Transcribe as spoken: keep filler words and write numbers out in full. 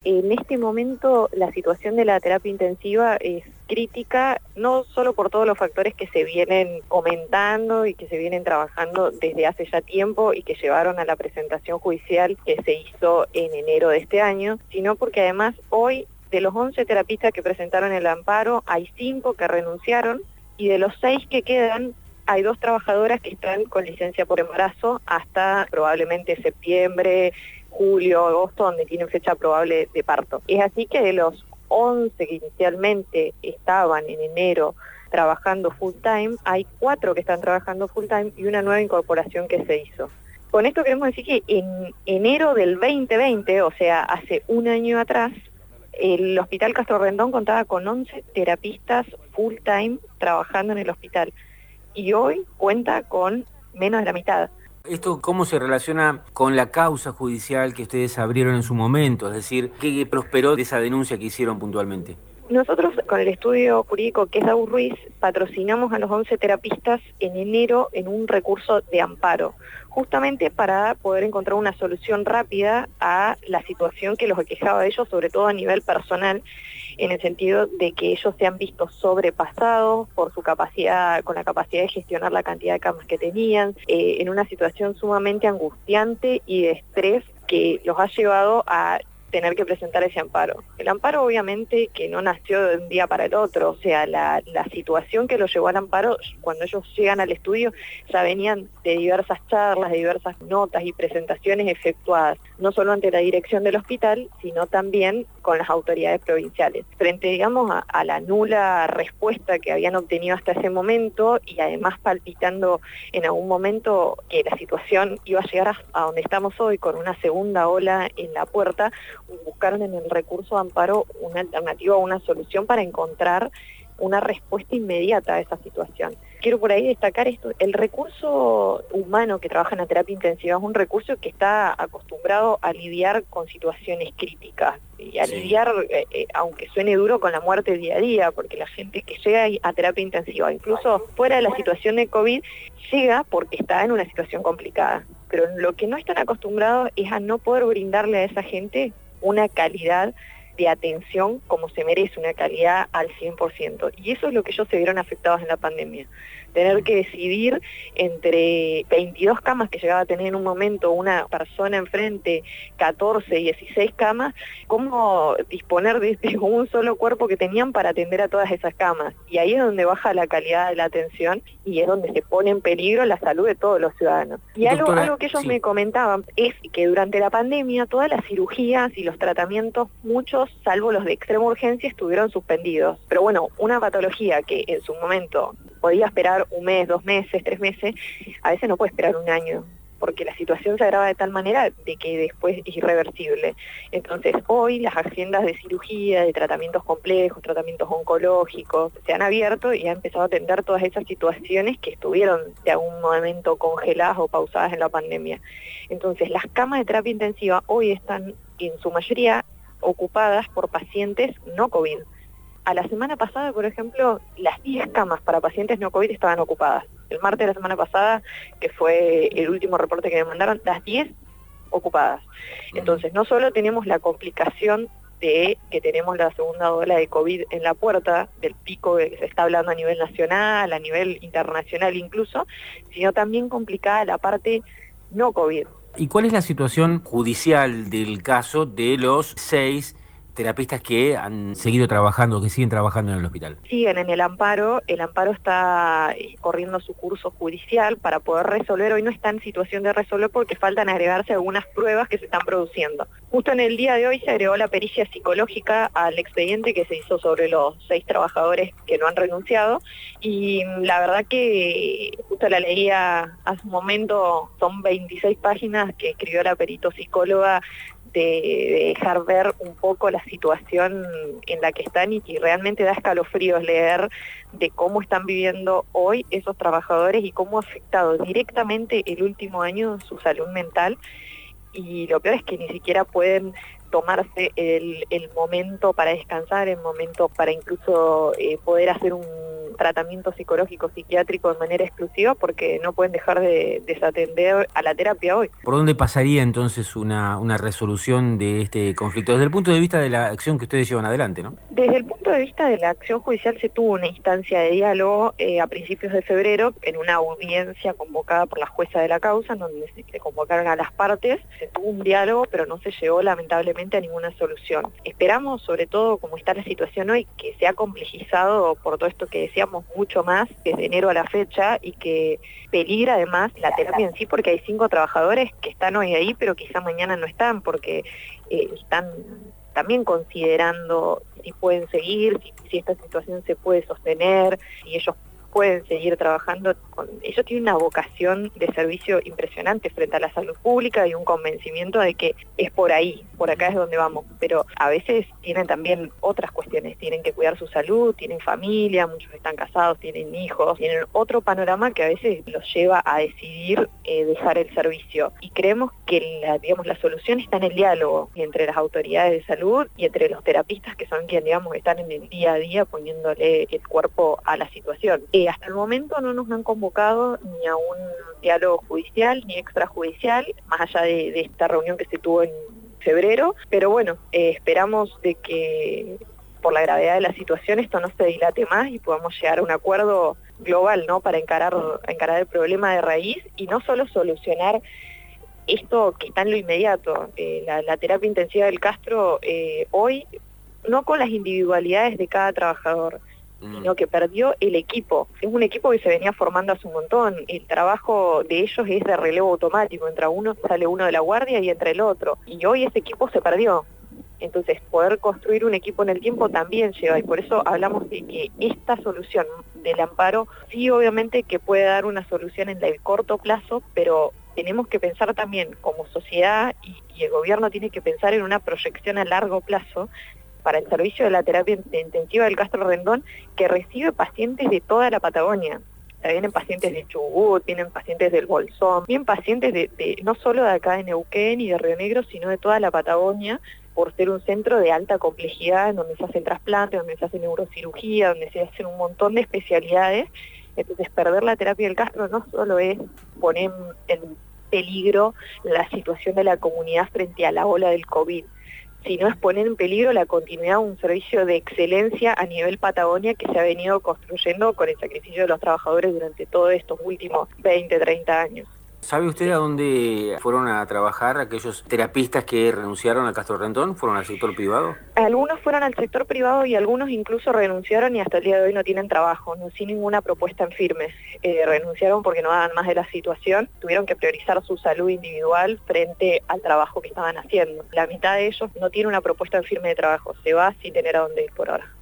En este momento la situación de la terapia intensiva es crítica, no solo por todos los factores que se vienen comentando y que se vienen trabajando desde hace ya tiempo y que llevaron a la presentación judicial que se hizo en enero de este año, sino porque además hoy de los once terapistas que presentaron el amparo hay cinco que renunciaron y de los seis que quedan hay dos trabajadoras que están con licencia por embarazo hasta probablemente septiembre, julio, agosto, donde tienen fecha probable de parto. Es así que de los once que inicialmente estaban en enero trabajando full time, hay cuatro que están trabajando full time y una nueva incorporación que se hizo. Con esto queremos decir que en enero del veinte veinte, o sea, hace un año atrás, el Hospital Castro Rendón contaba con once terapistas full time trabajando en el hospital y hoy cuenta con menos de la mitad. ¿Esto cómo se relaciona con la causa judicial que ustedes abrieron en su momento? Es decir, ¿qué prosperó de esa denuncia que hicieron puntualmente? Nosotros, con el estudio jurídico que es Daú Ruiz, patrocinamos a los once terapistas en enero en un recurso de amparo, justamente para poder encontrar una solución rápida a la situación que los aquejaba a ellos, sobre todo a nivel personal, en el sentido de que ellos se han visto sobrepasados por su capacidad, con la capacidad de gestionar la cantidad de camas que tenían, eh, en una situación sumamente angustiante y de estrés que los ha llevado a tener que presentar ese amparo. El amparo obviamente que no nació de un día para el otro, o sea, la, la situación que los llevó al amparo, cuando ellos llegan al estudio, ya venían de diversas charlas, de diversas notas y presentaciones efectuadas, no solo ante la dirección del hospital, sino también con las autoridades provinciales. Frente, digamos, a, a la nula respuesta que habían obtenido hasta ese momento y además palpitando en algún momento que la situación iba a llegar a, a donde estamos hoy con una segunda ola en la puerta, buscaron en el recurso de amparo una alternativa, una solución para encontrar una respuesta inmediata a esa situación. Quiero por ahí destacar esto, el recurso humano que trabaja en la terapia intensiva es un recurso que está acostumbrado a lidiar con situaciones críticas y a sí. lidiar, eh, eh, aunque suene duro, con la muerte día a día, porque la gente que llega a terapia intensiva, incluso fuera de la situación de COVID, llega porque está en una situación complicada. Pero lo que no están acostumbrados es a no poder brindarle a esa gente una calidad de atención como se merece, una calidad al cien por ciento. Y eso es lo que ellos se vieron afectados en la pandemia. Tener que decidir entre veintidós camas que llegaba a tener en un momento una persona enfrente, catorce, dieciséis camas, cómo disponer de este un solo cuerpo que tenían para atender a todas esas camas. Y ahí es donde baja la calidad de la atención y es donde se pone en peligro la salud de todos los ciudadanos. Y algo, Doctora, algo que ellos sí. me comentaban es que durante la pandemia todas las cirugías y los tratamientos, muchos, salvo los de extrema urgencia, estuvieron suspendidos. Pero bueno, una patología que en su momento podía esperar un mes, dos meses, tres meses, a veces no puede esperar un año, porque la situación se agrava de tal manera de que después es irreversible. Entonces, hoy las agendas de cirugía, de tratamientos complejos, tratamientos oncológicos, se han abierto y han empezado a atender todas esas situaciones que estuvieron de algún momento congeladas o pausadas en la pandemia. Entonces, las camas de terapia intensiva hoy están en su mayoría ocupadas por pacientes no COVID. A la semana pasada, por ejemplo, las diez camas para pacientes no COVID estaban ocupadas. El martes de la semana pasada, que fue el último reporte que me mandaron, las diez ocupadas. Entonces, no solo tenemos la complicación de que tenemos la segunda ola de COVID en la puerta, del pico que se está hablando a nivel nacional, a nivel internacional incluso, sino también complicada la parte no COVID. ¿Y cuál es la situación judicial del caso de los seis terapistas que han seguido trabajando, que siguen trabajando en el hospital? Siguen en el amparo, el amparo está corriendo su curso judicial para poder resolver, hoy no está en situación de resolver porque faltan agregarse algunas pruebas que se están produciendo. Justo en el día de hoy se agregó la pericia psicológica al expediente que se hizo sobre los seis trabajadores que no han renunciado y la verdad que justo la leía hace un momento, son veintiséis páginas que escribió la perito psicóloga de, de dejar ver un poco la situación en la que están y que realmente da escalofríos leer de cómo están viviendo hoy esos trabajadores y cómo ha afectado directamente el último año su salud mental y lo peor es que ni siquiera pueden tomarse el, el momento para descansar, el momento para incluso eh, poder hacer un tratamiento psicológico psiquiátrico de manera exclusiva porque no pueden dejar de desatender a la terapia hoy. ¿Por dónde pasaría entonces una, una resolución de este conflicto? Desde el punto de vista de la acción que ustedes llevan adelante, ¿no? Desde el punto de vista de la acción judicial se tuvo una instancia de diálogo eh, a principios de febrero en una audiencia convocada por la jueza de la causa, en donde se convocaron a las partes, se tuvo un diálogo pero no se llegó lamentablemente a ninguna solución. Esperamos, sobre todo como está la situación hoy, que se ha complejizado por todo esto que decíamos mucho más desde enero a la fecha y que peligra además la terapia en sí porque hay cinco trabajadores que están hoy ahí pero quizá mañana no están porque eh, están también considerando si pueden seguir, si, si esta situación se puede sostener, si ellos pueden seguir trabajando. Con, ellos tienen una vocación de servicio impresionante frente a la salud pública y un convencimiento de que es por ahí, por acá es donde vamos, pero a veces tienen también otras cuestiones, tienen que cuidar su salud, tienen familia, muchos están casados, tienen hijos, tienen otro panorama que a veces los lleva a decidir eh, dejar el servicio. Y creemos que la, digamos, la solución está en el diálogo entre las autoridades de salud y entre los terapistas que son quienes digamos, están en el día a día poniéndole el cuerpo a la situación. Eh, hasta el momento no nos han convocado ni a un diálogo judicial ni extrajudicial, más allá de, de esta reunión que se tuvo en febrero, pero bueno, eh, esperamos de que por la gravedad de la situación esto no se dilate más y podamos llegar a un acuerdo global, ¿no? Para encarar, encarar el problema de raíz y no solo solucionar esto que está en lo inmediato. Eh, la, la terapia intensiva del Castro eh, hoy, no con las individualidades de cada trabajador, sino que perdió el equipo. Es un equipo que se venía formando hace un montón. El trabajo de ellos es de relevo automático. Entra uno, sale uno de la guardia y entra el otro. Y hoy ese equipo se perdió. Entonces, poder construir un equipo en el tiempo también lleva. Y por eso hablamos de que esta solución del amparo, sí obviamente que puede dar una solución en el corto plazo, pero tenemos que pensar también como sociedad y, y el gobierno tiene que pensar en una proyección a largo plazo para el servicio de la terapia intensiva del Castro Rendón, que recibe pacientes de toda la Patagonia. O sea, vienen pacientes de Chubut, vienen pacientes del Bolsón, vienen pacientes de, de no solo de acá de Neuquén y de Río Negro, sino de toda la Patagonia, por ser un centro de alta complejidad, en donde se hacen trasplantes, donde se hace neurocirugía, donde se hacen un montón de especialidades. Entonces, perder la terapia del Castro no solo es poner en peligro la situación de la comunidad frente a la ola del COVID, sino es poner en peligro la continuidad de un servicio de excelencia a nivel Patagonia que se ha venido construyendo con el sacrificio de los trabajadores durante todos estos últimos veinte, treinta años. ¿Sabe usted a dónde fueron a trabajar aquellos terapistas que renunciaron al Castro Rendón? ¿Fueron al sector privado? Algunos fueron al sector privado y algunos incluso renunciaron y hasta el día de hoy no tienen trabajo, no sin ninguna propuesta en firme. Eh, renunciaron porque no daban más de la situación, tuvieron que priorizar su salud individual frente al trabajo que estaban haciendo. La mitad de ellos no tiene una propuesta en firme de trabajo, se va sin tener a dónde ir por ahora.